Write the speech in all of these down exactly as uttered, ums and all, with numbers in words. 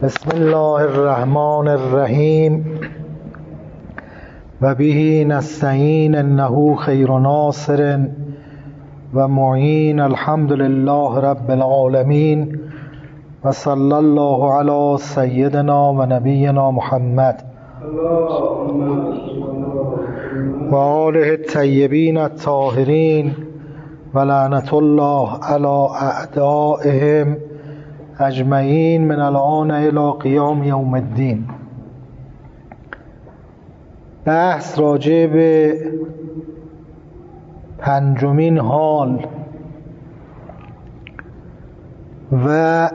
بسم الله الرحمن الرحیم و به نستعین انه خیر ناصر و معین. الحمد لله رب العالمین و صلی الله علی سیدنا و نبینا محمد و آله الطیبین الطاهرین و لعنت الله علی اعدائهم اجمعین من الآن الی قیام یوم الدین. بحث راجع به پنجمین حال و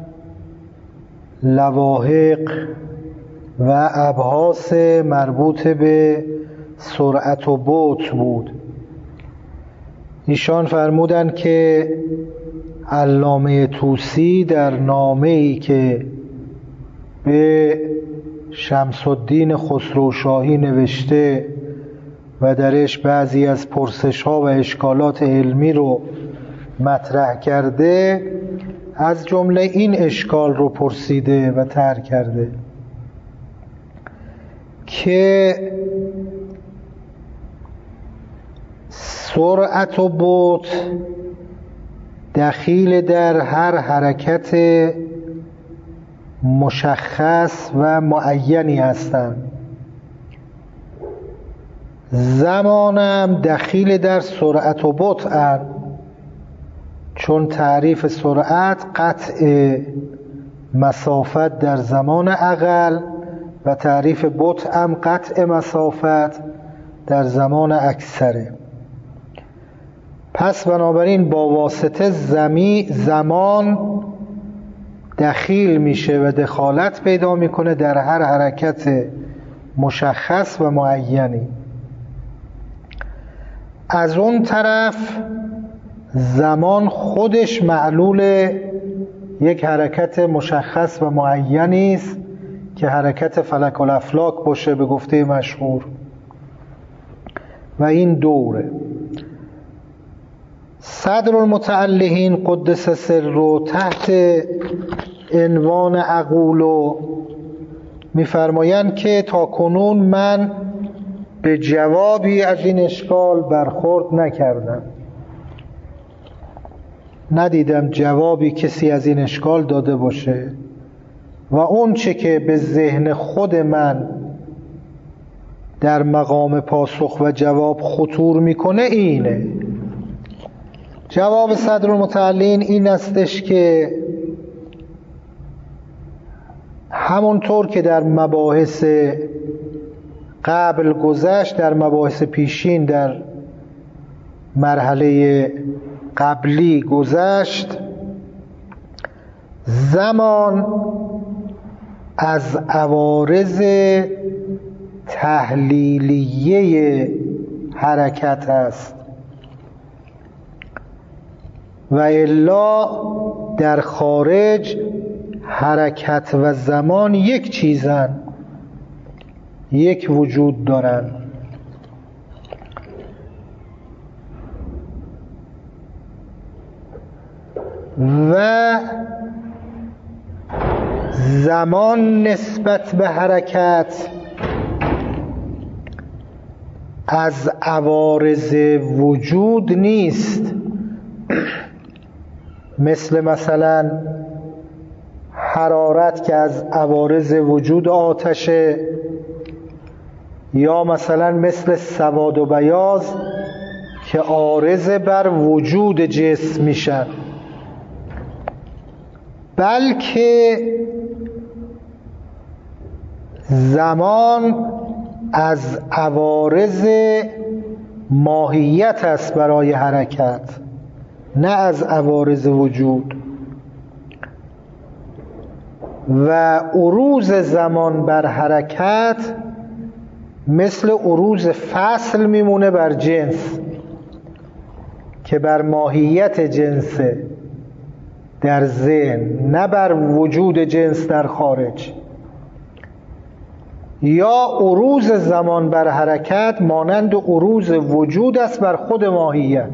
لواحق و ابحاث مربوط به سرعت و بطء بود. ایشان فرمودند که علامه طوسی در نامه‌ای که به شمس الدین خسروشاهی نوشته و درش بعضی از پرسش‌ها و اشکالات علمی رو مطرح کرده، از جمله این اشکال رو پرسیده و طرح کرده که سرعت و بطء دخیل در هر حرکت مشخص و معینی هستند. زمانم دخیل در سرعت و بطء، چون تعریف سرعت قطع مسافت در زمان اقل و تعریف بطء هم قطع مسافت در زمان اکثره. پس بنابراین با واسطه زمی زمان دخیل میشه و دخالت پیدا میکنه در هر حرکت مشخص و معینی. از اون طرف زمان خودش معلول یک حرکت مشخص و معینی است که حرکت فلک الافلاک باشه به گفته مشهور، و این دوره. صدر المتعلقین قدس سره تحت عنوان اقول می‌فرمایند که تا کنون من به جوابی از این اشکال برخورد نکردم، ندیدم جوابی کسی از این اشکال داده باشه، و اون چه که به ذهن خود من در مقام پاسخ و جواب خطور میکنه اینه. جواب صدر المتعلقین این استش که همونطور که در مباحث قبل گذشت، در مباحث پیشین در مرحله قبلی گذشت، زمان از عوارض تحلیلیه حرکت است و الا در خارج حرکت و زمان یک چیزن، یک وجود دارن. و زمان نسبت به حرکت از عوارض وجود نیست، مثل مثلا حرارت که از عوارض وجود آتشه، یا مثلا مثل سواد و بیاض که عارض بر وجود جسم میشن، بلکه زمان از عوارض ماهیت است برای حرکت، نه از عوارض وجود. و عروض زمان بر حرکت مثل عروض فصل میمونه بر جنس که بر ماهیت جنسه در ذهن، نه بر وجود جنس در خارج. یا عروض زمان بر حرکت مانند عروض وجود است بر خود ماهیت،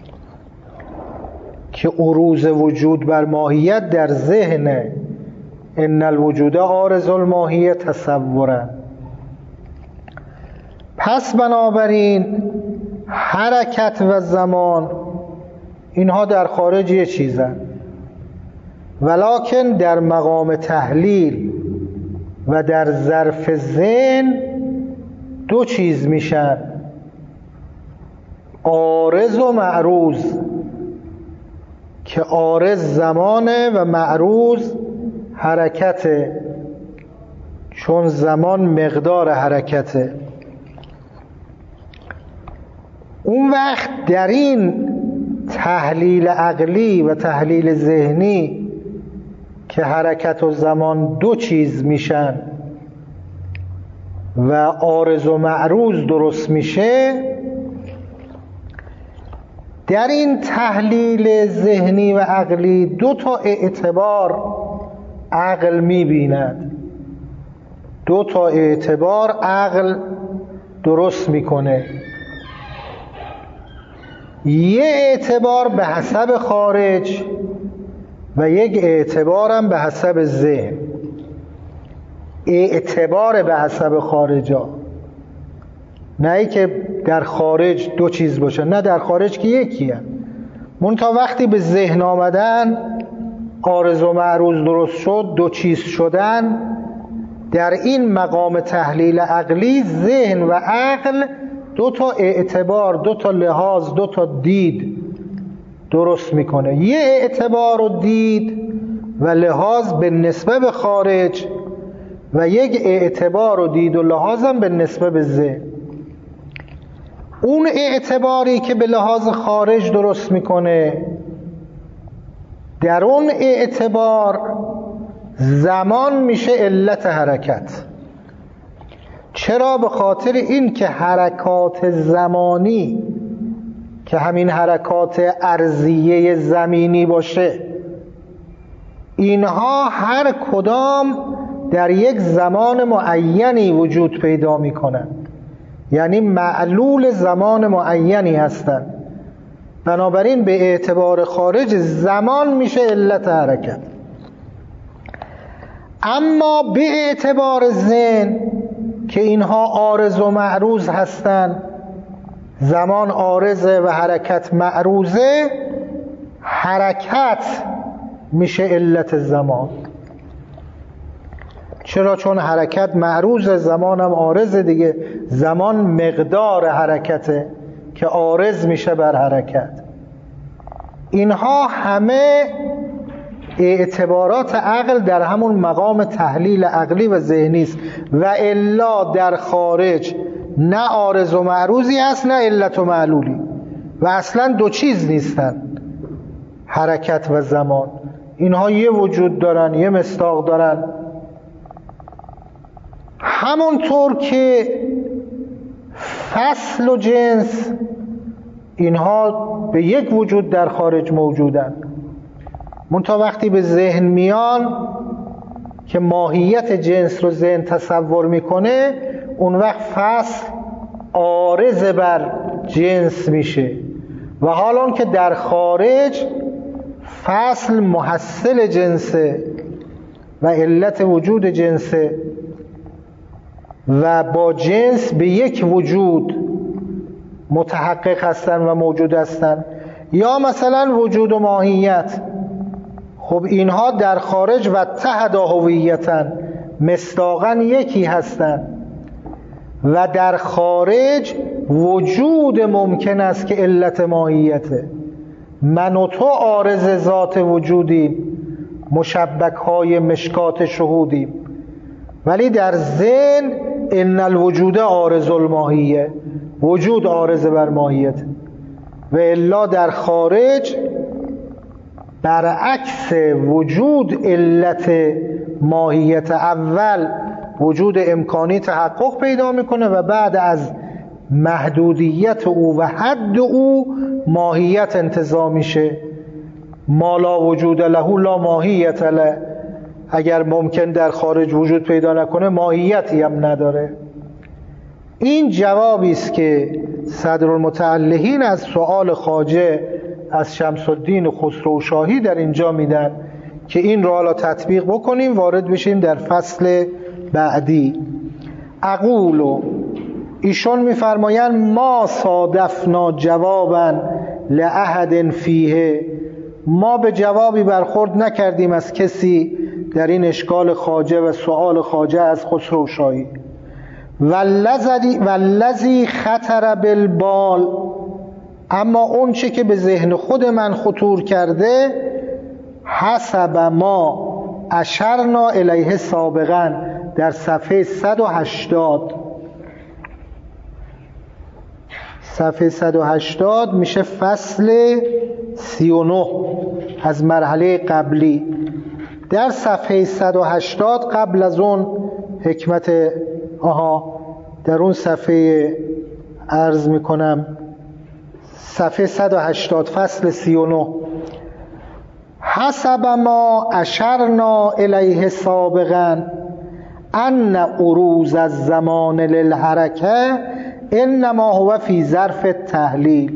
که عروض وجود بر ماهیت در ذهنه ان الوجود عارض الماهیه تصورا. پس بنابراین حرکت و زمان اینها در خارج یه چیزن، ولکن در مقام تحلیل و در ظرف ذهن دو چیز میشن، عارض و معروض، که عارض زمانه و معروض حرکته، چون زمان مقدار حرکته. اون وقت در این تحلیل عقلی و تحلیل ذهنی که حرکت و زمان دو چیز میشن و عارض و معروض درست میشه، در این تحلیل ذهنی و عقلی دو تا اعتبار عقل میبیند، دو تا اعتبار عقل درست میکنه. یه اعتبار به حسب خارج و یک اعتبارم به حسب ذهن. اعتبار به حسب خارجا، نه ای که در خارج دو چیز باشه، نه در خارج که یکی هم. منتها وقتی به ذهن آمدن عارض و معروض درست شد، دو چیز شدن، در این مقام تحلیل عقلی ذهن و عقل دو تا اعتبار، دو تا لحاظ، دو تا دید درست میکنه. یه اعتبار و دید و لحاظ به نسبت به خارج و یک اعتبار و دید و لحاظم به نسبت به ذهن. اون اعتباری که به لحاظ خارج درست میکنه، در اون اعتبار زمان میشه علت حرکت. چرا؟ به خاطر این که حرکات زمانی که همین حرکات ارضیه زمینی باشه، اینها هر کدام در یک زمان معینی وجود پیدا میکنن، یعنی معلول زمان معینی هستند. بنابراین به اعتبار خارج زمان میشه علت حرکت. اما به اعتبار ذهن که اینها عارض و معروض هستند، زمان عارضه و حرکت معروضه، حرکت میشه علت زمان. چرا؟ چون حرکت معروضه، زمانم عارضه دیگه. زمان مقدار حرکته که عارض میشه بر حرکت. اینها همه اعتبارات عقل در همون مقام تحلیل عقلی و ذهنی است، و الا در خارج نه عارض و معروضی هست نه علت و معلولی، و اصلا دو چیز نیستن حرکت و زمان. اینها یه وجود دارن، یه مصداق دارن. همونطور که فصل و جنس اینها به یک وجود در خارج موجودن، منتها وقتی به ذهن میان که ماهیت جنس رو ذهن تصور میکنه، اون وقت فصل عارض بر جنس میشه، و حالان که در خارج فصل محصل جنسه و علت وجود جنسه و با جنس به یک وجود متحقق هستن و موجود هستن. یا مثلا وجود و ماهیت، خب اینها در خارج و اتحدا هویتاً، مصداقاً یکی هستن، و در خارج وجود ممکن است که علت ماهیته. من و تو عارض ذات وجودیم، مشبک های مشکات شهودیم، ولی در ذهن ان الوجود عارض الماهیه، وجود عارض بر ماهیت. و الا در خارج برعکس وجود علت ماهیت، اول وجود امکانی تحقق پیدا میکنه و بعد از محدودیت او و حد او ماهیت انتزاع میشه. ما لا وجود له لا ماهیت له، اگر ممکن در خارج وجود پیدا نکنه ماهیتی هم نداره. این جوابی است که صدرالمتعلقین از سؤال خواجه از شمس الدین خسرو شاهی در اینجا میدن که این رو حالا تطبیق بکنیم وارد بشیم در فصل بعدی. اقولو، ایشون میفرمایند ما صادفنا جوابا لأحد فیه، ما به جوابی برخورد نکردیم از کسی در این اشکال خواجه و سؤال خواجه از خسرو شاهی. والذی خطر بالبال، اما اون چه که به ذهن خود من خطور کرده، حسب ما اشرنا الیه سابقا، در صفحه صد و هشتاد، صفحه صد و هشتاد میشه فصل سی و نه از مرحله قبلی. در صفحه صد و هشتاد قبل از اون حکمت آها در اون صفحه عرض میکنم صفحه صد و هشتاد فصل سی و نه، حسب ما اشرنا الیه سابقا ان عروض الزمان للحرکه انما هو فی ظرف التحلیل.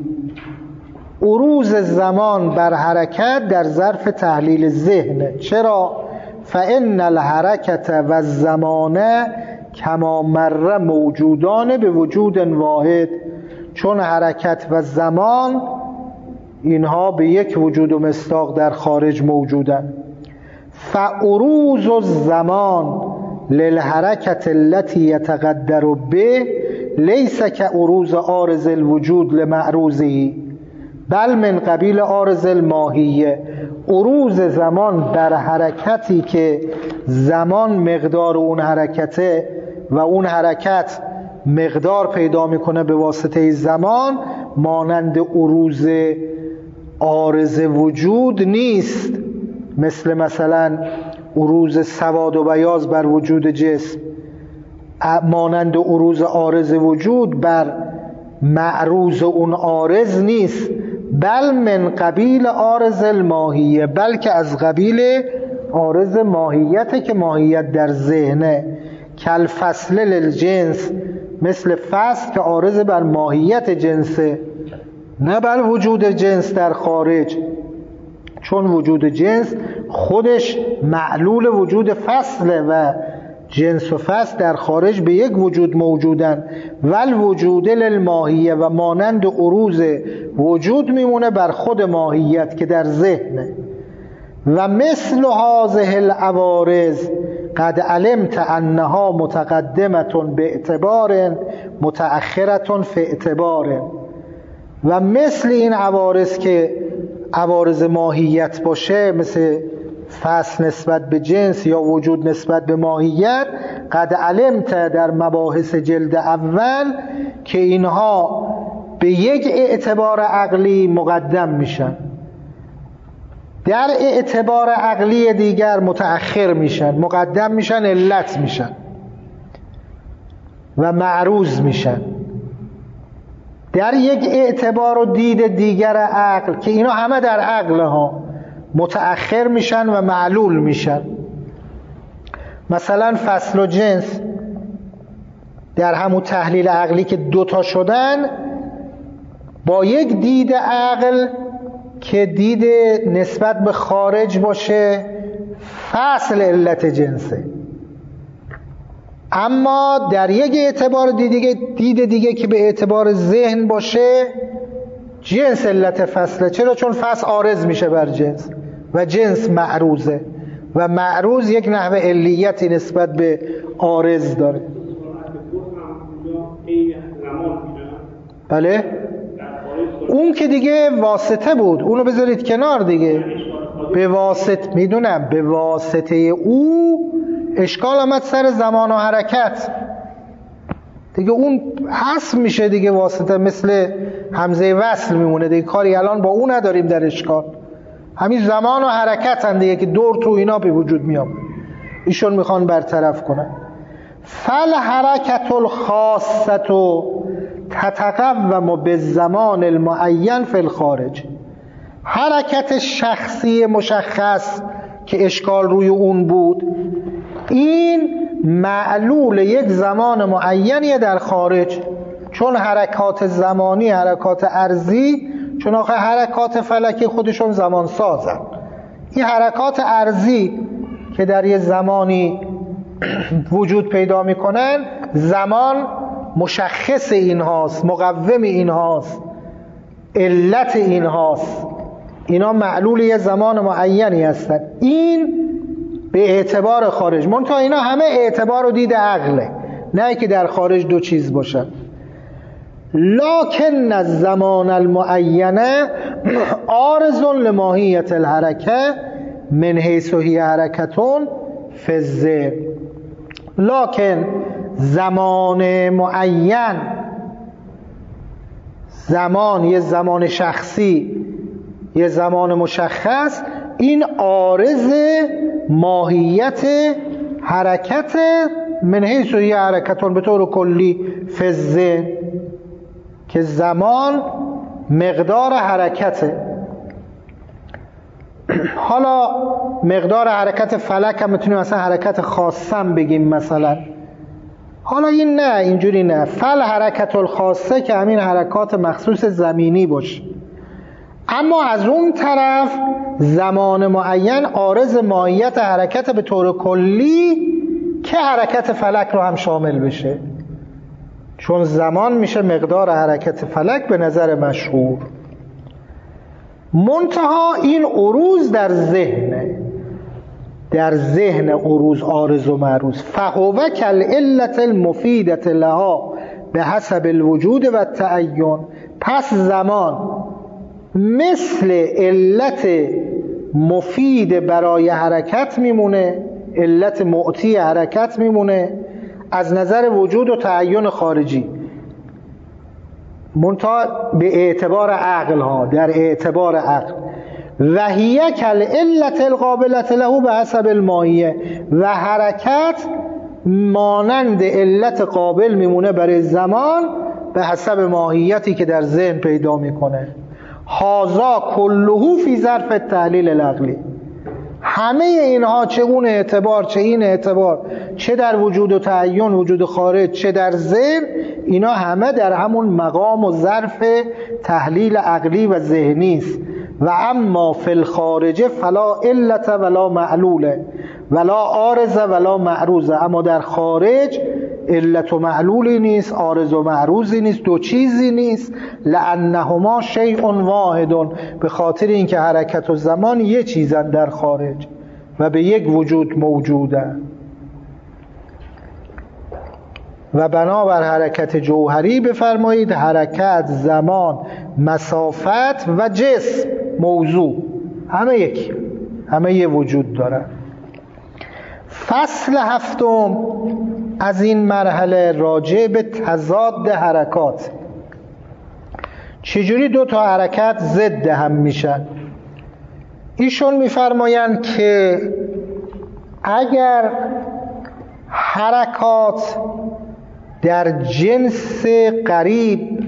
عروض زمان بر حرکت در ظرف تحلیل ذهن. چرا؟ فان الحرکت و الزمان کما مر موجودان به وجود واحد، چون حرکت و زمان اینها به یک وجود و مصداق در خارج موجودن. فعروض الزمان للحرکت التي يتقدر به لیس كعروض عارض الوجود لمعروضه بل من قبیل عارض الماهیه. عروض زمان در حرکتی که زمان مقدار اون حرکته و اون حرکت مقدار پیدا میکنه به واسطه زمان، مانند عروض عارض وجود نیست، مثل مثلا عروض سواد و بیاض بر وجود جسم، مانند عروض عارض وجود بر معروض اون عارض نیست، بل من قبیل عارض الماهیه، بلکه از قبیل عارض ماهیته که ماهیت در ذهنه. کل فصل للجنس، مثل فصل که عارض بر ماهیت جنسه نه بر وجود جنس در خارج، چون وجود جنس خودش معلول وجود فصله و جنس و فصل در خارج به یک وجود موجودن. ول وجود للماهیه، و مانند عروض وجود میمونه بر خود ماهیت که در ذهنه. و مثل هذه العوارض قد علمت انها متقدمه به اعتبار متأخره فی اعتبار. و مثل این عوارض که عوارض ماهیت باشه، مثل فصل نسبت به جنس یا وجود نسبت به ماهیت، قد علمت در مباحث جلد اول که اینها به یک اعتبار عقلی مقدم میشن، در اعتبار عقلی دیگر متأخر میشن، مقدم میشن علت میشن و معروض میشن. در یک اعتبار و دید دیگر عقل که اینا همه در عقل ها متأخر میشن و معلول میشن. مثلا فصل و جنس در همون تحلیل عقلی که دوتا شدن، با یک دید عقل که دید نسبت به خارج باشه فصل علت جنسه، اما در یک اعتبار دیگه دید دیگه که به اعتبار ذهن باشه جنس علت فصله. چرا؟ چون فصل عارض میشه بر جنس و جنس معروضه و معروض یک نحوه علیتی نسبت به عارض داره. بله اون که دیگه واسطه بود، اونو بذارید کنار دیگه. به واسطه میدونم به واسطه او اشکال آمد سر زمان و حرکت دیگه، اون حذف میشه دیگه، واسطه مثل همزه وصل میمونه دیگه، کاری الان با اون نداریم در اشکال. همین زمان و حرکت هم دیگه که دور تو اینا به وجود میام، ایشون میخوان برطرف کنن. فل حرکت الخاصه تتقوم بالزمان المعین فی الخارج. حرکت شخصی مشخص که اشکال روی اون بود، این معلول یک زمان معینی در خارج، چون حرکات زمانی حرکات ارضی، چون آخه حرکات فلکی خودشون زمان سازن، این حرکات ارضی که در یه زمانی وجود پیدا میکنن، زمان مشخص این هاست، مقوم این هاست، علت این هاست، اینا معلول یه زمان معینی هستن. این به اعتبار خارج، منتها اینا همه اعتبار و دید عقله، نه که در خارج دو چیز باشن. لکن الزمان المعینه عارض لماهیت الحرکه من حیث هی حرکتون فی الذهن. لکن زمان معین، زمان یه زمان شخصی، یه زمان مشخص، این عارض ماهیت حرکت من حیث هی حرکتون به طور کلی فی الذهن، که زمان مقدار حرکته. حالا مقدار حرکت فلک هم میتونیم مثلا حرکت خاصم بگیم مثلا. حالا این نه، اینجوری نه، فل حرکت الخاصه که همین حرکات مخصوص زمینی باشه. اما از اون طرف زمان معین عارض ماهیت حرکت به طور کلی که حرکت فلک رو هم شامل بشه، چون زمان میشه مقدار حرکت فلک به نظر مشهور. منتها این عروض در ذهنه، در ذهن عروض عارض و معروض. فهو کالعلة المفیدة لها به حسب الوجود و التعین. پس زمان مثل علت مفید برای حرکت میمونه، علت معطی حرکت میمونه از نظر وجود و تعین خارجی، منتها به اعتبار عقل ها، در اعتبار عقل. و هی کالعلة القابلة له به حسب الماهیه، و حرکت مانند علت قابل میمونه برای زمان به حسب ماهیتی که در ذهن پیدا میکنه. هذا کله فی ظرف التحلیل العقلی. همه اینها، چه اون اعتبار چه این اعتبار، چه در وجود و تعین وجود خارج چه در ذهن، اینا همه در همون مقام و ظرف تحلیل عقلی و ذهنی است. و اما فی الخارج فلا علت ولا معلوله ولا عارض ولا معروضه. اما در خارج علت و معلولی نیست، عارض و معروضی نیست، دو چیزی نیست. لانهما شیء واحد، به خاطر اینکه حرکت و زمان یه چیزن در خارج و به یک وجود موجودن. و بنابر حرکت جوهری بفرمایید حرکت، زمان، مسافت و جسم، موضوع، همه یک، همه یه وجود دارن. فصل هفتم از این مرحله راجع به تضاد حرکات. چجوری دو تا حرکت ضد هم میشن؟ ایشون میفرمایند که اگر حرکات در جنس قریب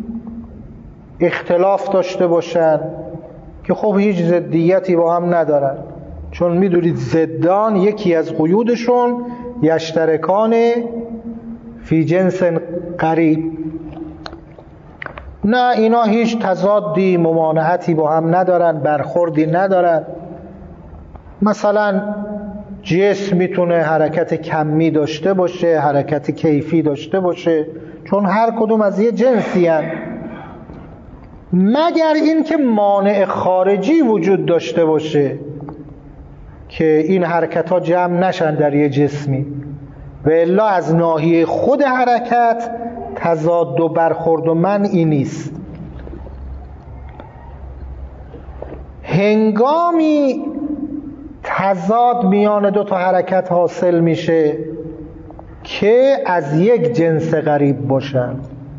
اختلاف داشته باشن که خب هیچ ضدیتی با هم ندارن، چون میدونید ضدان یکی از قیودشون یشترکان فی جنس قریب، نه اینا هیچ تضادی ممانعتی با هم ندارن، برخوردی ندارن. مثلا جسم میتونه حرکت کمی داشته باشه، حرکت کیفی داشته باشه، چون هر کدوم از یه جنسی هن. مگر اینکه مانع خارجی وجود داشته باشه که این حرکت ها جمع نشن در یه جسمی، و الا از ناحیه خود حرکت تضاد و برخورد و منعی نیست. هنگامی تضاد میان دو تا حرکت حاصل میشه که از یک جنس قریب باشن،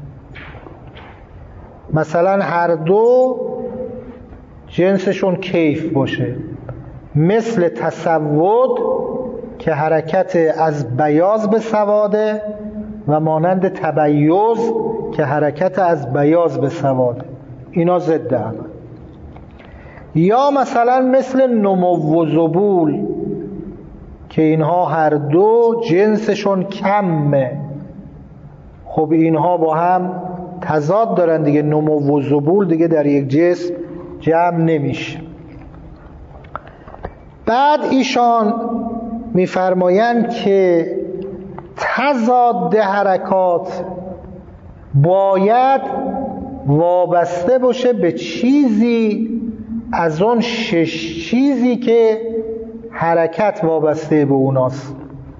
مثلا هر دو جنسشون کیف باشه، مثل تسود که حرکت از بیاض به سواده و مانند تبیض که حرکت از بیاض به سواده، اینا ضد هم. یا مثلا مثل نمو و ذبول که اینها هر دو جنسشون کمه، خب اینها با هم تضاد دارن دیگه، نمو و ذبول دیگه در یک جسم جمع نمیشه. بعد ایشان میفرمایند که تضاد حرکات باید وابسته باشه به چیزی از اون شش چیزی که حرکت وابسته به اوناست.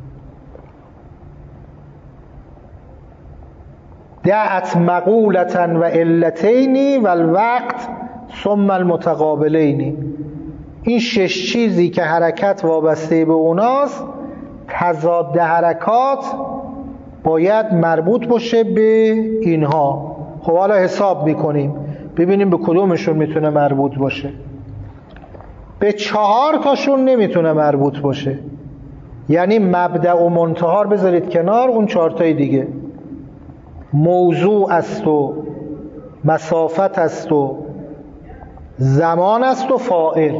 دعت مقولتن و علتینی و الوقت ثم المتقابلینی. این شش چیزی که حرکت وابسته به اوناست، تضاد حرکات باید مربوط باشه به اینها. خب حالا حساب میکنیم ببینیم به کدومشون میتونه مربوط باشه. به چهار تاشون نمیتونه مربوط باشه، یعنی مبدأ و منتها رو بذارید کنار، اون چهار تای دیگه موضوع است و مسافت است و زمان است و فاعل.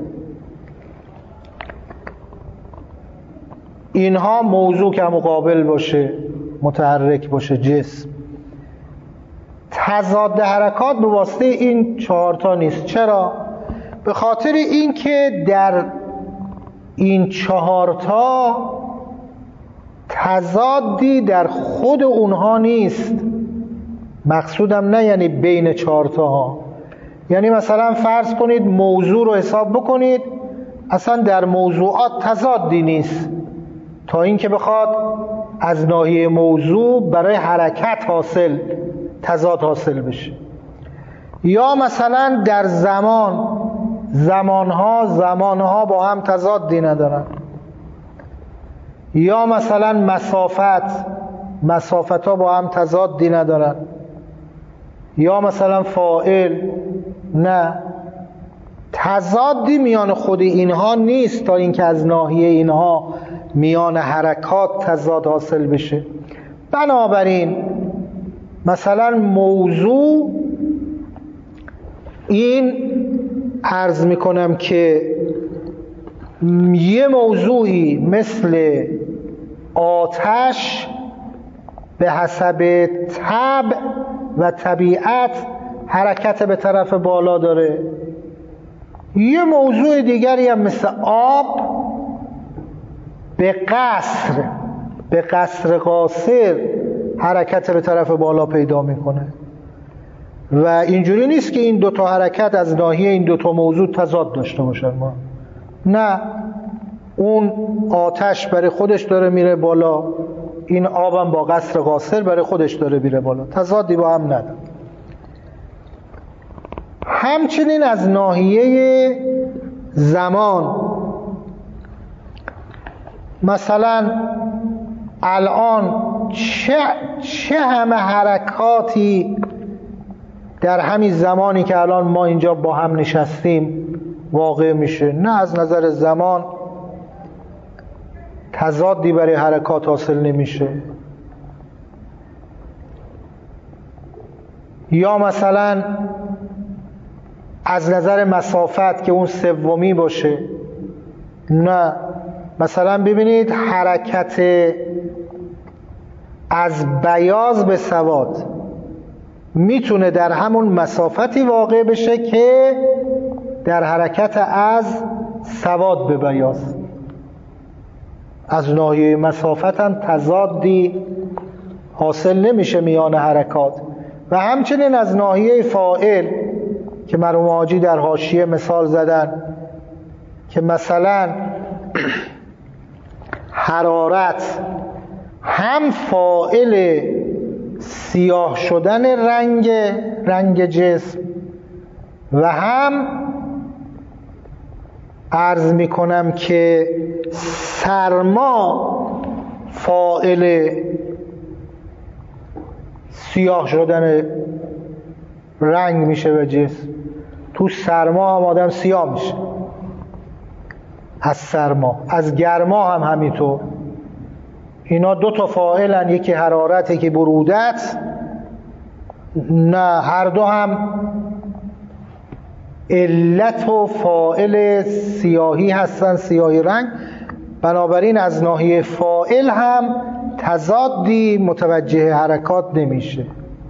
اینها موضوع که مقابل باشه، متحرک باشه، جسم. تضاد حرکات به واسطه این چهارتا نیست. چرا؟ به خاطر اینکه در این چهارتا تضادی در خود اونها نیست. مقصودم نه یعنی بین چهارتا ها، یعنی مثلا فرض کنید موضوع رو حساب بکنید، اصلا در موضوعات تضادی نیست تا اینکه بخواد از ناحیه موضوع برای حرکت حاصل تضاد حاصل بشه. یا مثلا در زمان، زمانها زمانها با هم تضادی ندارن. یا مثلا مسافت، مسافت ها با هم تضادی ندارن. یا مثلا فاعل، نه، تضادی میان خود اینها نیست تا اینکه از ناحیه اینها میان حرکات تضاد حاصل بشه. بنابراین مثلا موضوع، این عرض میکنم که یه موضوعی مثل آتش به حسب طبع و طبیعت حرکت به طرف بالا داره، یه موضوع دیگری هم مثل آب به قصر به قصر قاصر حرکت به طرف بالا پیدا میکنه. و اینجوری نیست که این دوتا حرکت از ناحیه این دوتا موضوع تضاد داشته باشن. ما نه، اون آتش برای خودش داره میره بالا، این آبم با قصر قاصر برای خودش داره میره بالا، تضادی با هم نداره. همچنین از ناحیه زمان، مثلا الان چه, چه همه حرکاتی در همین زمانی که الان ما اینجا با هم نشستیم واقع میشه. نه، از نظر زمان تضادی برای حرکات حاصل نمیشه. یا مثلا از نظر مسافت که اون سومی باشه، نه، مثلا ببینید حرکت از بیاض به سواد میتونه در همون مسافتی واقع بشه که در حرکت از سواد به بیاض. از ناحیه مسافت هم تضادی حاصل نمیشه میان حرکات. و همچنین از ناحیه فاعل که مرحوم حاجی در حاشیه مثال زدن که مثلا حرارت هم فاعل سیاه شدن رنگ رنگ جسم و هم عرض میکنم که سرما فاعل سیاه شدن رنگ میشه به جسم. تو سرما هم آدم سیاه میشه از سرما. از گرما هم همینطور. اینا دو تا فاعلن، یکی حرارت یکی برودت. نه، هر دو هم علت و فاعل سیاهی هستن، سیاهی رنگ. بنابراین از ناحیه فاعل هم تضادی متوجه حرکات نمیشه.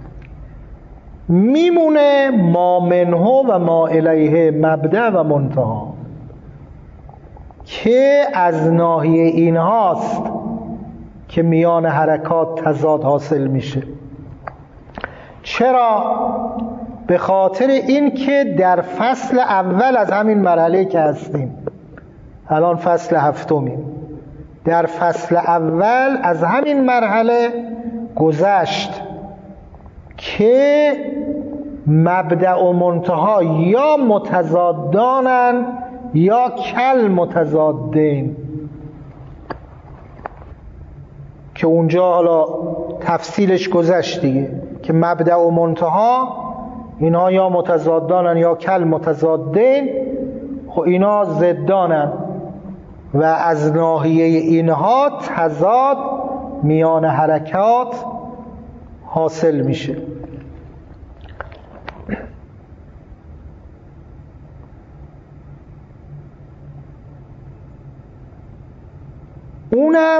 میمونه ما منه و ما الیه مبدأ و منتها. که از ناحیه این هاست که میان حرکات تضاد حاصل میشه. چرا؟ به خاطر این که در فصل اول از همین مرحله که هستیم، الان فصل هفتمیم، در فصل اول از همین مرحله گذشت که مبدأ و منتها یا متضادانن یا کل متضادین، که اونجا حالا تفصیلش گذشت دیگه که مبدأ و منتها اینا یا متضادانن یا کل متضادین. خب اینا ضدانن و از ناحیه اینها تضاد میان حرکات حاصل میشه. اونم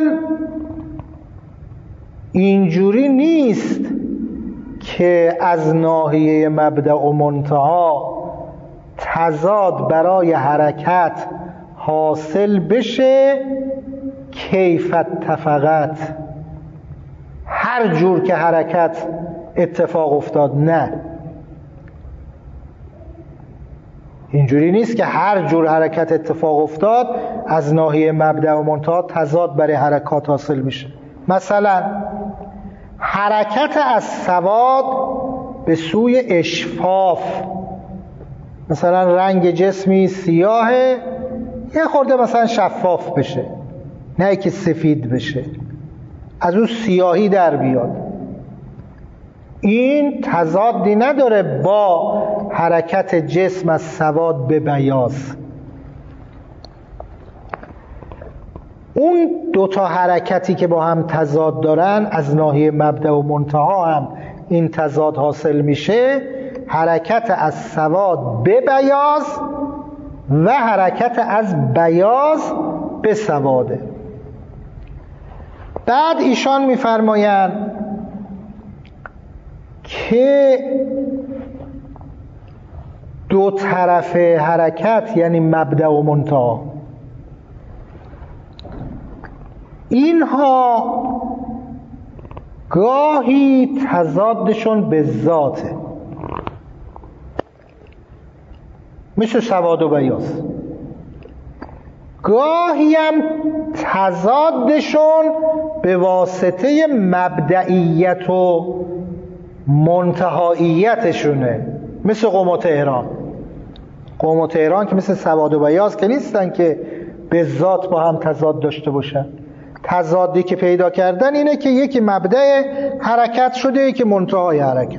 اینجوری نیست که از ناحیه مبدأ و منتها تضاد برای حرکت حاصل بشه کیف اتفقت، هر جور که حرکت اتفاق افتاد. نه، اینجوری نیست که هر جور حرکت اتفاق افتاد از ناحیه مبدأ و منتها تضاد برای حرکات حاصل میشه. مثلا حرکت از سواد به سوی اشفاف، مثلا رنگ جسمی سیاهه یه خورده مثلا شفاف بشه، نه که سفید بشه، از اون سیاهی در بیاد، این تضادی نداره با حرکت جسم از سواد به بیاض. اون دوتا حرکتی که با هم تضاد دارن از ناحیه مبدأ و منتها هم این تضاد حاصل میشه، حرکت از سواد به بیاض و حرکت از بیاض به سواده. بعد ایشان میفرمایند که دو طرف حرکت یعنی مبدأ و منتها اینها گاهی تضادشون به ذاته، مثل سواد و بیاض، گاهی هم تضادشون به واسطه مبدئیت و منتهاییتشونه، مثل قم و تهران. قم و تهران که مثل سواد و بیاض که نیستن که به ذات با هم تضاد داشته باشن. تضادی که پیدا کردن اینه که یکی مبدأ حرکت شده، یکی منتهای حرکت.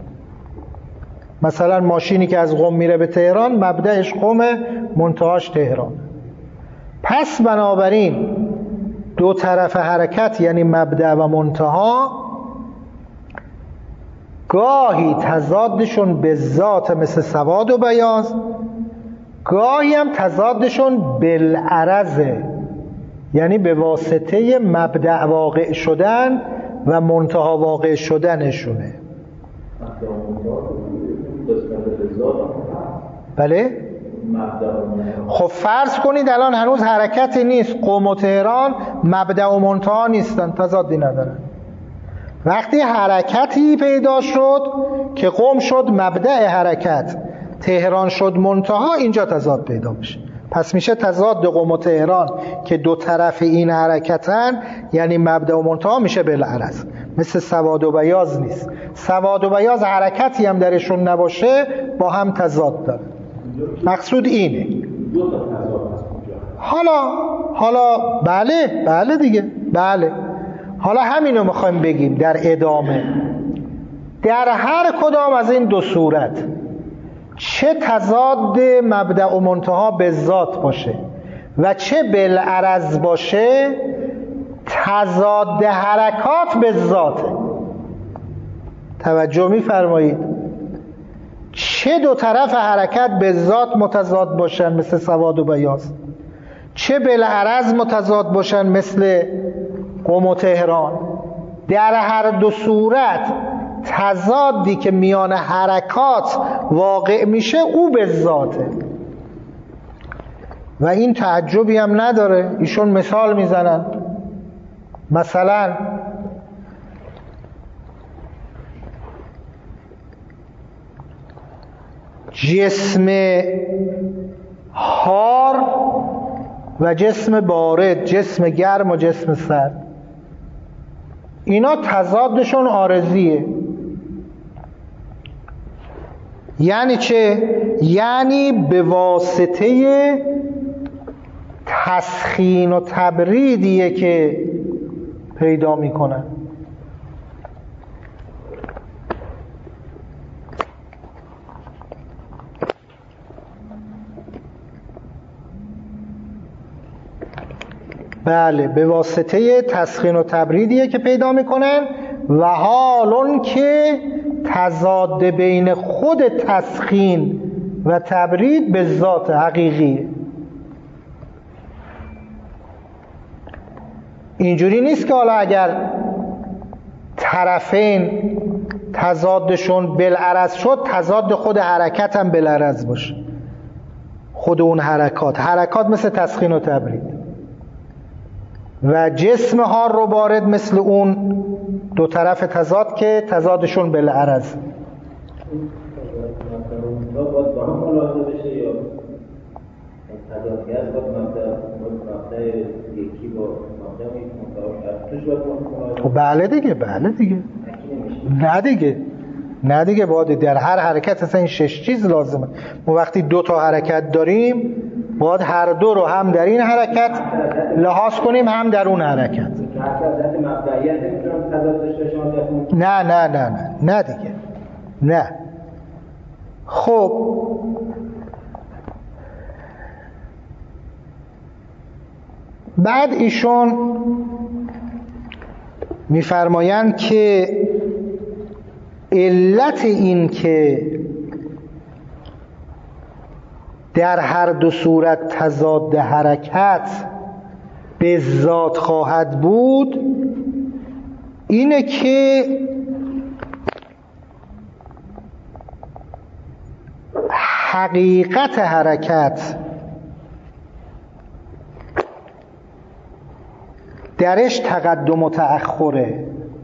مثلا ماشینی که از قم میره به تهران مبدأش قمه، منتهاش تهران. پس بنابراین دو طرف حرکت یعنی مبدأ و منتها گاهی تضادشون به ذات مثل سواد و بیاض، گاهی هم تضادشون بالعرضه، یعنی به واسطه مبدأ واقع شدن و منتها واقع شدنشونه. بله؟ خب فرض کنید الان هنوز حرکتی نیست، قم و تهران مبدأ و منتها نیستن، تضادی ندارن. وقتی حرکتی پیدا شد که قم شد مبدأ حرکت، تهران شد منتها، اینجا تضاد پیدا میشه. پس میشه تضاد قم و تهران که دو طرف این حرکتن یعنی مبدأ و منتها میشه بالعرض، مثل سواد و بیاض نیست. سواد و بیاض حرکتی هم درشون نباشه با هم تضاد داره. مقصود اینه. حالا حالا بله بله دیگه بله حالا همینو میخوایم بگیم در ادامه. در هر کدام از این دو صورت، چه تضاد مبدأ و منتها به ذات باشه و چه بالعرض باشه، تضاد حرکات به ذاته. توجه میفرمایید؟ چه دو طرف حرکت به ذات متضاد باشن مثل سواد و بیاض، چه بالعرض متضاد باشن مثل قم و تهران، در هر دو صورت تضادی که میان حرکات واقع میشه او به ذاته. و این تعجبی هم نداره. ایشون مثال میزنن، مثلا جسم حار و جسم بارد، جسم گرم و جسم سرد، اینا تضادشون عارضیه. یعنی چه؟ یعنی به واسطه تسخین و تبریدیه که پیدا میکنن. بله، به واسطه تسخین و تبریدیه که پیدا میکنن و حالون که تضاد بین خود تسخین و تبرید به ذات حقیقیه. اینجوری نیست که حالا اگر طرفین تضادشون بالعرض شد، تضاد خود حرکت هم بالعرض باشه. خود اون حرکات حرکات مثل تسخین و تبرید و جسم حار رو بارد مثل اون دو طرف تضاد که تضادشون بالعرض. بله دیگه، بله دیگه، نه دیگه، نه دیگه، باید در هر حرکت اصلا این شش چیز لازمه. ما وقتی دو تا حرکت داریم باید هر دو رو هم در این حرکت لحاظ کنیم هم در اون حرکت. نه نه نه نه نه دیگه، نه. خب بعد ایشون میفرمایند که علت این که در هر دو صورت تضاد حرکت به ذات خواهد بود اینه که حقیقت حرکت درش تقدم و تأخره،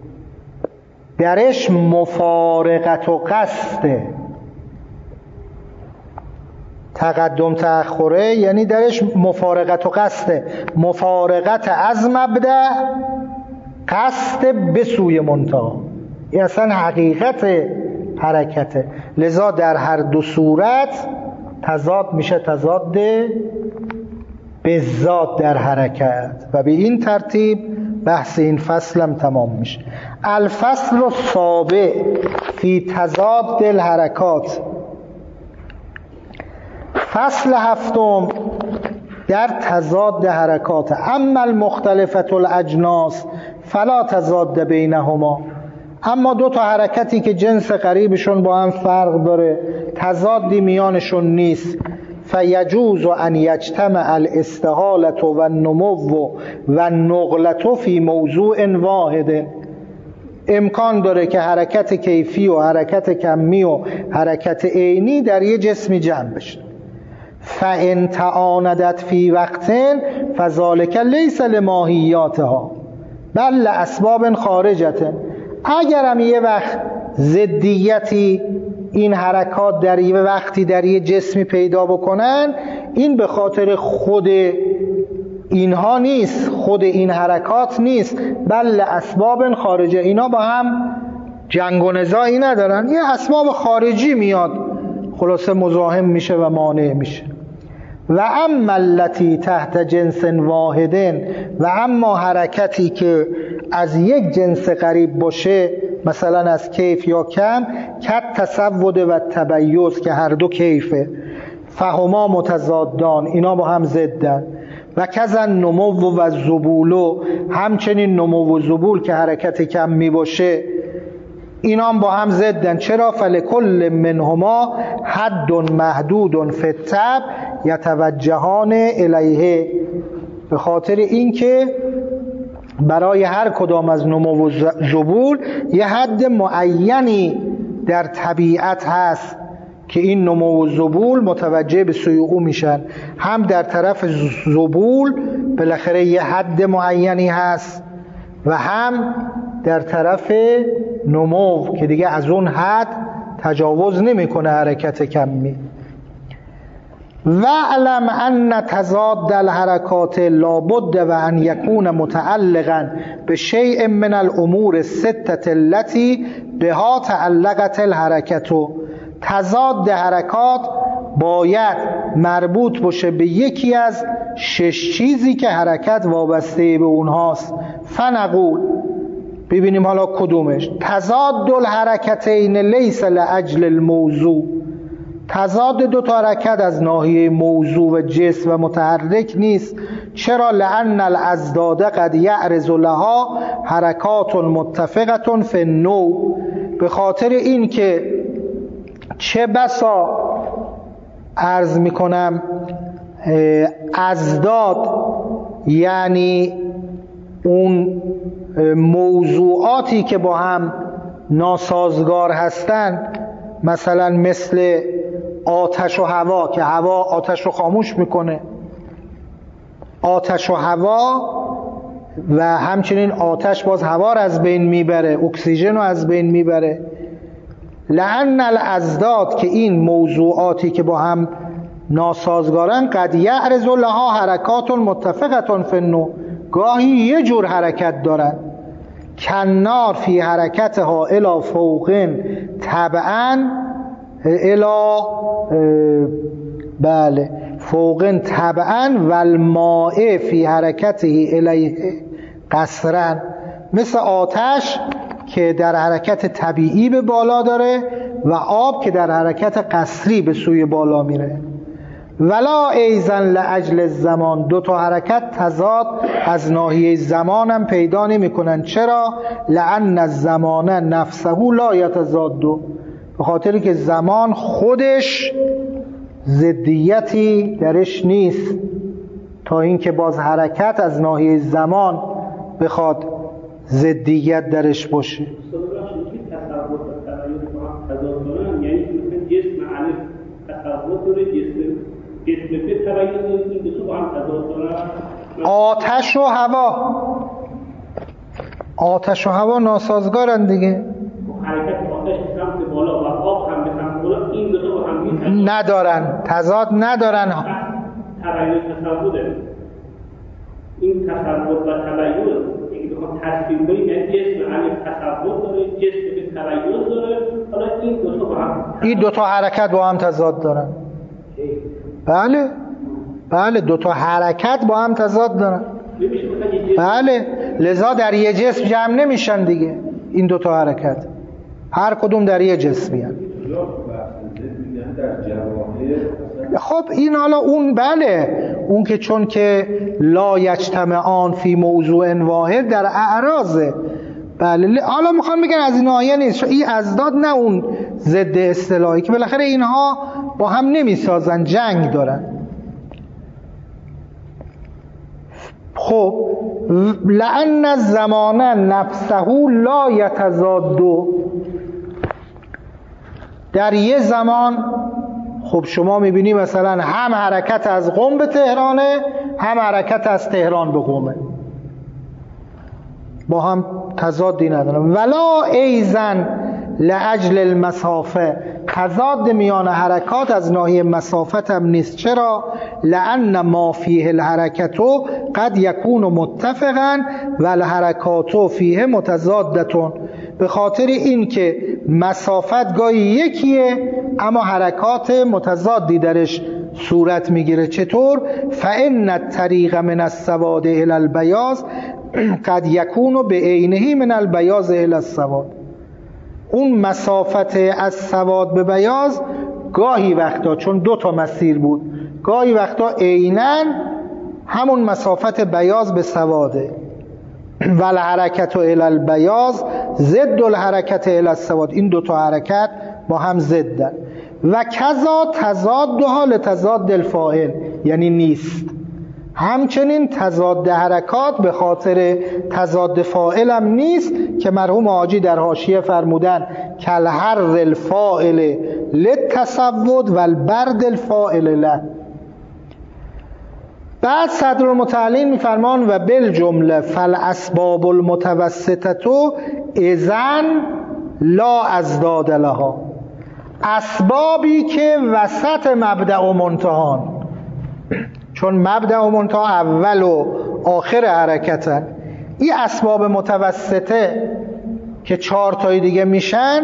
درش مفارقت و قصده. تقدم تأخره یعنی درش مفارقت و قصده، مفارقت از مبدأ، قصد به سوی منتهی. این اصلا حقیقت حرکته. لذا در هر دو صورت تضاد میشه تضاد به ذات در حرکت و به این ترتیب بحث این فصل هم تمام میشه. الفصل السابع فی تضاد الحرکات. فصل هفتم در تضاد حرکات. اما المختلفة الاجناس فلا تضاد بینهما. اما دو تا حرکتی که جنس قریبشون با هم فرق داره، تضادی میانشون نیست، فیجوز ان یجتمع الاستحالة و النمو و النقلة فی موضوع واحد. امکان داره که حرکت کیفی و حرکت کمی و حرکت عینی در یه جسمی جمع بشه. فان تعاندت فی وقت فذلک لیس لماهیاتها بل لاسباب خارجه. اگر هم یه وقت ضدیتی این حرکات در یه وقتی در یه جسمی پیدا بکنن، این به خاطر خود اینها نیست، خود این حرکات نیست، بل اسباب خارجه. اینا با هم جنگ و نزاعی ندارن، یه اسباب خارجی میاد خلاصه مزاحم میشه و مانع میشه. و اما التي تحت جنس واحد، و اما حرکتی که از یک جنس قریب باشه، مثلا از کیف یا کم، کت تصود و تبیض که هر دو کیفه، فهما متضادان، اینا با هم ضدن. و کذا نمو و زبولو، همچنین نمو و زبول که حرکت کم می باشه اینا هم با هم ضدن. چرا؟ فلکل منهما حد محدود فی الطبع یتوجهان الیه. به خاطر اینکه برای هر کدام از نمو و زبول یه حد معینی در طبیعت هست که این نمو و ذبول متوجه به سوی او میشن. هم در طرف ذبول بالاخره یه حد معینی هست و هم در طرف نمو که دیگه از اون حد تجاوز نمیکنه حرکت کمی. وَاعْلَمْ أَنَّ تَضَادَّ الْحَرَكَاتِ لَابُدَّ وَأَنْ يَكُونَ مُتَعَلِّقًا بِشَيْءٍ مِنَ الْأُمُورِ السِّتَّةِ الَّتِي بِهَا تَعَلَّقَتِ الْحَرَكَةُ. تضاد حرکات باید مربوط باشه به یکی از شش چیزی که حرکت وابسته به اونهاست. فنقول، ببینیم حالا کدومش. تضاد الحرکتین لیس لأجل الموضوع. تضاد دو تا حرکت از ناحیه موضوع و جسم و متحرک نیست. چرا؟ لأن الأضداد قد یعرض لها حرکات متفقة فی النوع. به خاطر این که چه بسا عرض میکنم اضداد، یعنی اون موضوعاتی که با هم ناسازگار هستند، مثلا مثل آتش و هوا که هوا آتش رو خاموش میکنه، آتش و هوا، و همچنین آتش باز هوا رو از بین میبره، اکسیژن رو از بین میبره. لأن الاضداد که این موضوعاتی که با هم ناسازگارن قد یعرض لها حرکات متفقة فی النوع، گاهی یه جور حرکت دارن. کنار فی حرکتها الی فوق طبعا الی بله فوق طبعا و الماء فی حرکته الیه قصرا، مثل آتش که در حرکت طبیعی به بالا داره و آب که در حرکت قصری به سوی بالا میره. ولا ایزن لأجل الزمان، دو تا حرکت تضاد از ناحیه زمان هم پیدا نمی کنن. چرا؟ لأن الزمان نفسه لا یتضاد، به خاطری که زمان خودش ضدیتی درش نیست تا اینکه باز حرکت از ناحیه زمان بخواد ضدیت درش باشه. آتش و هوا، آتش و هوا ناسازگارن دیگه، حرکت آتش به سمت بالا و آب هم به سمت بالا، این دو تا هم ندارن، تضاد ندارن. تباین تصوره، این تصور و تباین اگه بخوام تصویر کنیم، یعنی جسم علی تصور داره، جسم به تباین داره، حالا این دو تا با هم این دو تا حرکت با هم تضاد دارن. بله بله دو تا حرکت با هم تضاد دارن. بله، لذا در یه جسم جمع نمیشن دیگه این دو تا حرکت، هر کدوم در یه جسمی هست. خب این حالا اون بله اون که چون که لا یجتمعان فی موضوع واحد در اعراضه. بله حالا میخوان بگن از این آیه نیست، این ازداد نه اون ضد اصطلاحی که بالاخره اینها با هم نمیسازن، جنگ دارن. خب لأن الزمان نفسه لا یتضاد، در یه زمان خب شما میبینی مثلا هم حرکت از قم به تهرانه، هم حرکت از تهران به قمه، با هم تضادی ندارن. ولا ایزن لأجل المسافه، تضاد میان حرکات از ناحیه مسافت هم نیست. چرا؟ لأن ما فیه الحرکت قد یکون متفقا و الحرکات فیه متضادتون، به خاطر این که مسافت گاهی یکیه اما حرکات متضادی درش صورت میگیره. چطور؟ فإن الطریق من السواد الی البیاض قد یکون به عینه من البیاض الی السواد، اون مسافت از سواد به بیاض گاهی وقتا چون دو تا مسیر بود، گاهی وقتا عیناً همون مسافت بیاض به سواده. ول حرکت الی البیاض ضد الحرکت الی السواد، این دو تا حرکت با هم ضدن. و کذا تضادها لتضاد الفاعل، یعنی نیست. همچنین تضاد حرکات به خاطر تضاد فاعل هم نیست که مرحوم حاجی در حاشیه فرمودن کل حر الفاعل للتسود و البرد الفاعل له. بعد صدر المتعلین میفرمان و بالجمله فالاسباب المتوسطه اذن لا ازداد لها. اسبابی که وسط مبدأ و منتهان، چون مبدأ و منتها اول و آخر حرکتن، این اسباب متوسطه که چهار تایی دیگه میشن،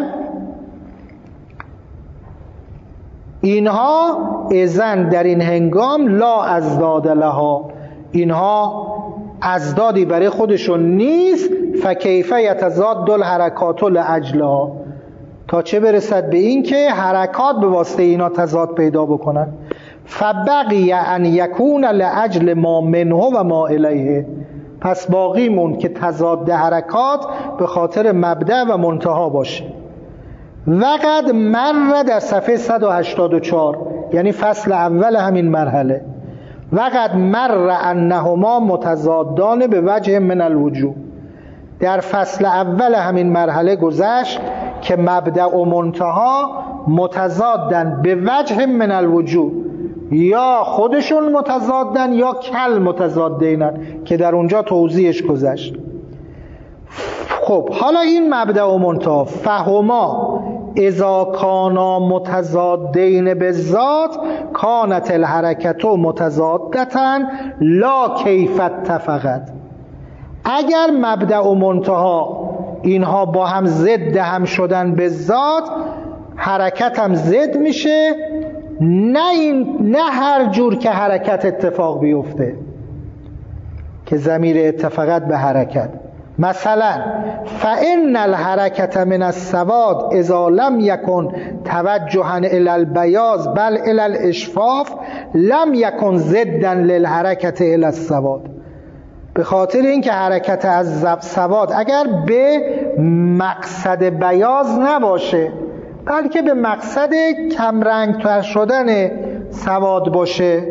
اینها اذن در این هنگام لا ازداد لها، اینها ازدادی برای خودشون نیست. فکیف یتزاد الحرکات لاجلها، تا چه برسد به این که حرکات به واسطه اینا تضاد پیدا بکنن. فبقی ان یکون لاجل ما منه و ما الیه، پس باقی موند که تضاد حرکات به خاطر مبدأ و منتها باشه. وقد مر در صفحه صد و هشتاد و چهار، یعنی فصل اول همین مرحله، وقد مر انهما متضادان به وجه من الوجوه، در فصل اول همین مرحله گذشت که مبدأ و منتها متضادن به وجه من الوجوه، یا خودشون متضادن یا کل متضادینن که در اونجا توضیحش گذشت. خب حالا این مبدأ و منتها فهما اذا کانا متضادین بالذات کانت الحرکت متضادتن لا کیف اتفقت. اگر مبدأ و منتها اینها با هم ضد هم شدن به ذات، حرکت هم ضد میشه، نه این نه هر جور که حرکت اتفاق بیفته که ضمیر اتفاقت به حرکت. مثلا فإن الحرکت من السواد اذا لم یکن توجها الی البیاض بل الی الاشفاف لم یکن ضدا للحرکت الی السواد. به خاطر اینکه حرکت از سواد اگر به مقصد بیاض نباشه بلکه به مقصد کمرنگ‌تر شدن سواد باشه،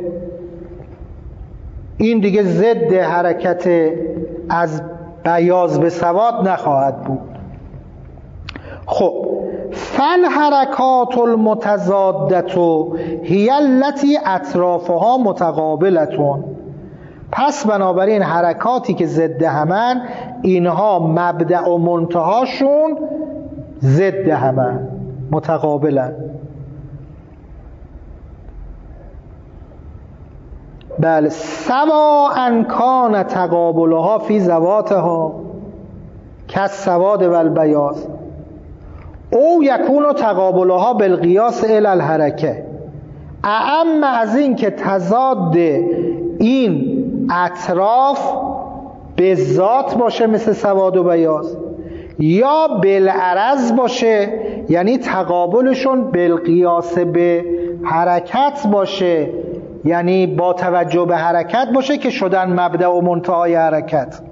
این دیگه ضد حرکت از بیاض به سواد نخواهد بود. خب فالحرکات المتضادة هی التي اطرافها متقابلتون، پس بنابراین حرکاتی که ضد همن، اینها مبدأ و منتهاشون ضد همن، متقابلن. بله سواء کان تقابلها فی ذواتها کالسواد و البیاض او یکون تقابلها بالقیاس الی الحرکه، اعم از این که تضاد این اطراف به ذات باشه مثل سواد و بیاض، یا بالعرض باشه یعنی تقابلشون بالقیاس به حرکت باشه، یعنی با توجه به حرکت باشه که شدن مبدأ و منتهای حرکت.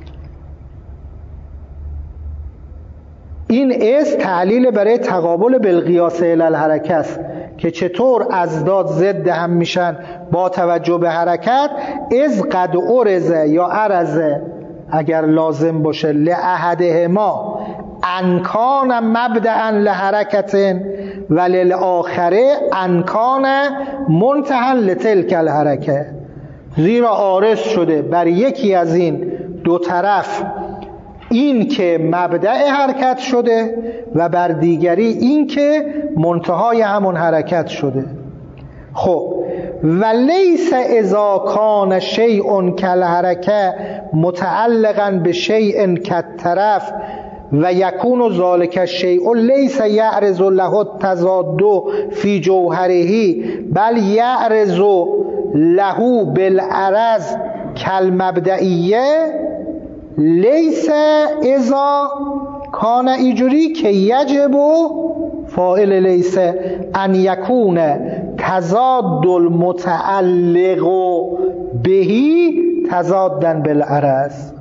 این اس تعلیل برای تقابل بالقیاس الی الحرکه است که چطور ازداد ضد هم میشن با توجه به حرکت. از قد ارزه یا ارزه اگر لازم باشه لأحدهما انکان مبدأ لحرکت و للآخره انکان منتهى لتلک الحرکه، زیرا عارض شده بر یکی از این دو طرف این که مبدأ حرکت شده و بر دیگری این که منتهای همون حرکت شده. خب ولیس اذا کان شیء کالحرکه متعلقا بشیء کالطرف و یکون ذلک الشیء لیس یعرض له التضاد فی جوهره بل یعرض له بالعرض کالمبدئیه، لیس اذا کان اینجوری که یجب فاعل لیس ان یکون تضاد المتعلق بهی تضادن بالعرض.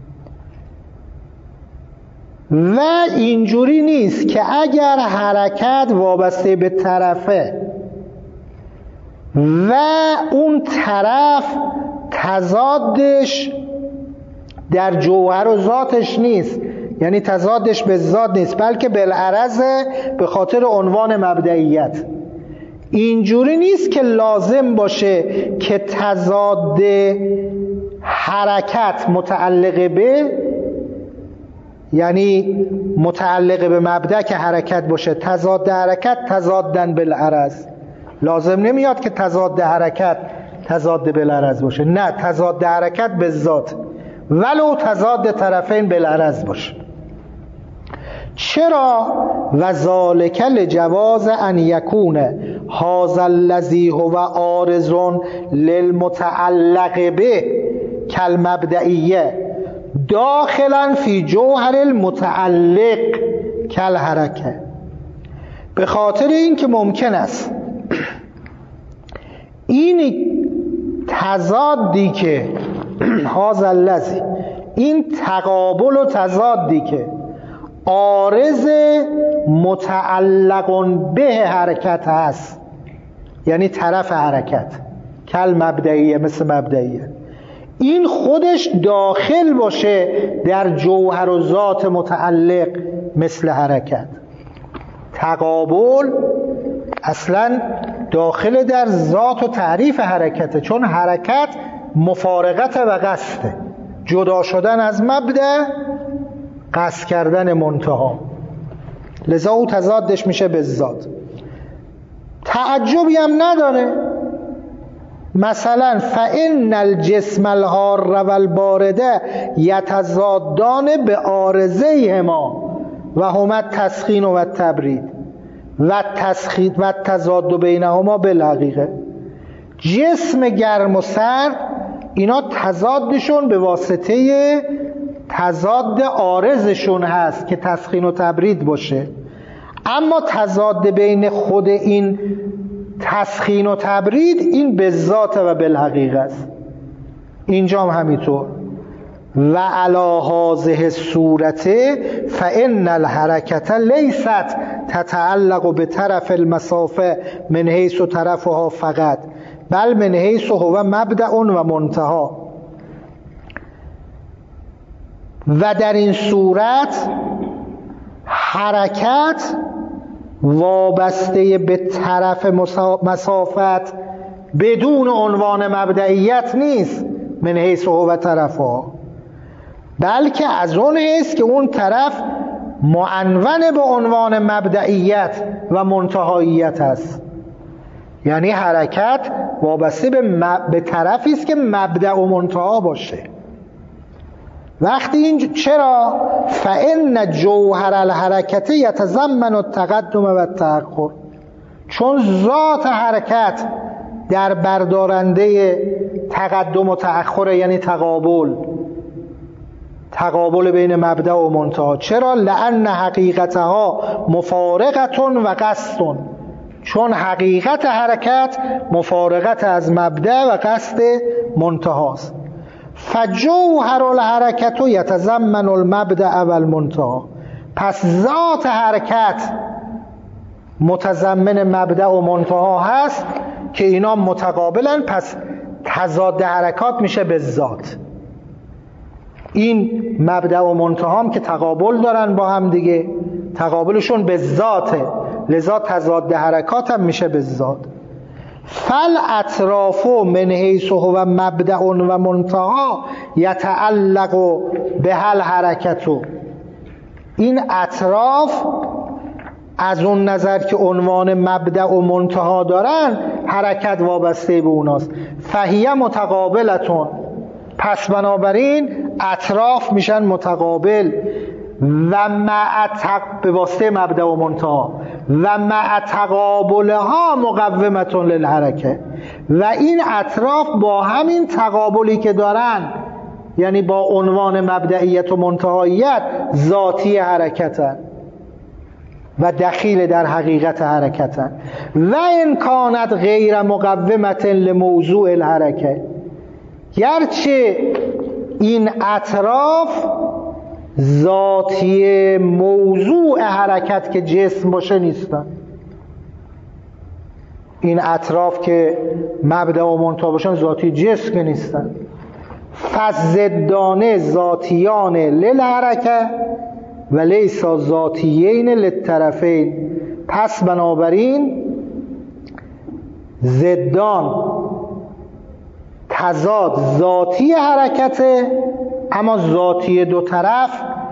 و اینجوری نیست که اگر حرکت وابسته به طرفه و اون طرف تضادش در جوهر و ذاتش نیست، یعنی تضادش به ذات نیست، بلکه بالعرض به خاطر عنوان مبدئیت. اینجوری نیست که لازم باشه که تضاد حرکت متعلق به، یعنی متعلق به مبدأ که حرکت باشه، تضاد حرکت تضادن بالعرض. لازم نمیاد که تضاد حرکت تضاد بالعرض باشه، نه، تضاد حرکت به ذات ولو تضاد طرفین بالعرض باشه. چرا؟ و ذالک لجواز ان یکون هذا الذی هو عارض للمتعلق به کالمبدئیه داخلا فی جوهر المتعلق کالحرکه. به خاطر این که ممکن است این تضادی که هذا الذی، این تقابل و تضادی که عارض متعلق به حرکت هست، یعنی طرف حرکت، کل مبدئیه، مثل مبدئیه، این خودش داخل باشه در جوهر و ذات متعلق مثل حرکت. تقابل اصلا داخل در ذات و تعریف حرکته، چون حرکت مفارقت و قصده، جدا شدن از مبدأ، قصد کردن منتها، لذا او تضادش میشه به ذات. تعجبی هم نداره. مثلا فإن الجسم الحار و البارد یتضادان به عارضیهما و هما التسخین و التبرید و التسخین و التضاد بینهما بالحقیقه. جسم گرم و سرد اینا تضادشون به واسطه تضاد عارضشون هست که تسخین و تبرید باشه، اما تضاد بین خود این تسخین و تبرید این به ذات و بالحقیقه است. اینجا هم همینطور. و علی هذه الصورت فإن الحرکت لیست تتعلق به طرف المسافه من حیث طرفها فقط، بل من حیث هو مبدأ و منتهی. و در این صورت حرکت وابسته به طرف مسافت بدون عنوان مبدئیت نیست، من حیث هو طرفها، بلکه از اون حیث که اون طرف معنون به عنوان مبدئیت و منتهاییت است. یعنی حرکت وابسته به, مب... به طرفی است که مبدأ و منتها باشه. وقتی این چرا؟ فإن جوهر الحرکت یتضمن التقدم و التأخر، چون ذات حرکت در بردارنده تقدم و تأخر، یعنی تقابل، تقابل بین مبدأ و منتها. چرا؟ لأن حقیقتها مفارقت و قصد، چون حقیقت حرکت مفارقت از مبدأ و قصد منتهاست. فجوهر الحرکت یتضمن المبدأ و المنتهی، پس ذات حرکت متضمن مبدأ و منتها هست که اینا متقابلن، پس تضاد حرکات میشه به ذات. این مبدأ و منتها هم که تقابل دارن با هم دیگه، تقابلشون به ذاته، لذا تضاد حرکات هم میشه به ذات. فل اطراف من حیث هو مبدأ و منتها یتعلق به هل حرکتو، این اطراف از اون نظر که عنوان مبدأ و منتها دارن، حرکت وابسته به اوناست. فهیه متقابلتون، پس بنابراین اطراف میشن متقابل و مع تق... به واسطه مبدأ و منتها و مع تقابلها مقومتون للحرکه، و این اطراف با همین تقابلی که دارن، یعنی با عنوان مبدئیت و منتهاییت، ذاتی حرکتن و دخیل در حقیقت حرکتن. و ان کانت غیر مقومت لموضوع الحرکه، گرچه این اطراف ذاتی موضوع حرکت که جسم باشه نیستن، این اطراف که مبدأ و منتها باشن ذاتی جسم که نیستن. فزدانه ذاتیان للحرکه و لیس ذاتیین للطرفین. پس بنابراین ضدان تضاد ذاتی حرکته، اما ذاتی دو طرف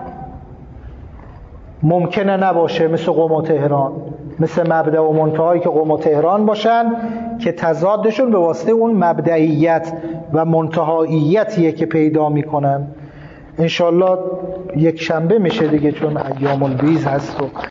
ممکنه نباشه، مثل قم و تهران، مثل مبدأ و منتهایی که قم و تهران باشن که تضادشون به واسطه اون مبدئیت و منتهاییتیه که پیدا میکنن. انشالله یک شنبه میشه دیگه، چون ایام البیض هست و